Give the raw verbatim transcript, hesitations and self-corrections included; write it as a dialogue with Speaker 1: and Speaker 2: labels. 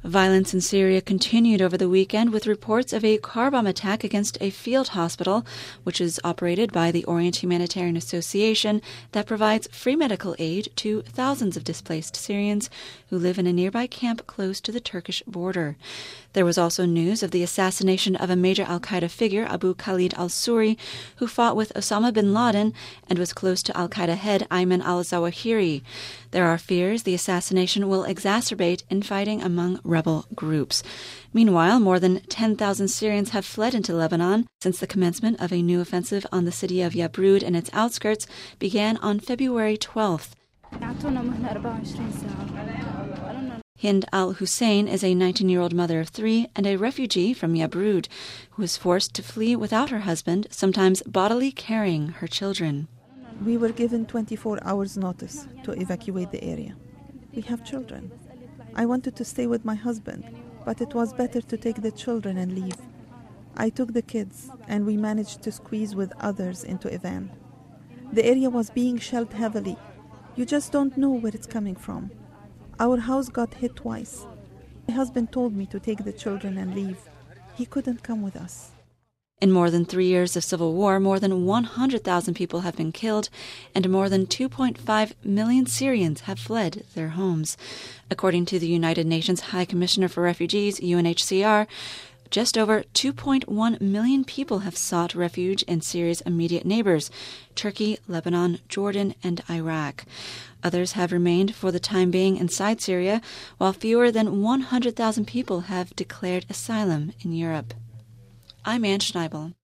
Speaker 1: Violence in Syria continued over the weekend with reports of a car bomb attack against a field hospital, which is operated by the Orient Humanitarian Association that provides free medical aid to thousands of displaced Syrians who live in a nearby camp close to the Turkish border. There was also news of the assassination of a major al-Qaeda figure, Abu Khalid al-Suri, who fought with Osama bin Laden and was close to al-Qaeda head Ayman al-Zawahiri. There are fears the assassination will exacerbate infighting among rebel groups. Meanwhile, more than ten thousand Syrians have fled into Lebanon since the commencement of a new offensive on the city of Yabrud and its outskirts began on February twelfth. Hind al-Hussein is a nineteen-year-old mother of three and a refugee from Yabrud who was forced to flee without her husband, sometimes bodily carrying her children.
Speaker 2: We were given twenty-four hours notice to evacuate the area. We have children. I wanted to stay with my husband, but it was better to take the children and leave. I took the kids, and we managed to squeeze with others into a van. The area was being shelled heavily. You just don't know where it's coming from. Our house got hit twice. My husband told me to take the children and leave. He couldn't come with us.
Speaker 1: In more than three years of civil war, more than one hundred thousand people have been killed, and more than two point five million Syrians have fled their homes. According to the United Nations High Commissioner for Refugees, U N H C R, just over two point one million people have sought refuge in Syria's immediate neighbors, Turkey, Lebanon, Jordan, and Iraq. Others have remained for the time being inside Syria, while fewer than one hundred thousand people have declared asylum in Europe. I'm Ann Schneibel.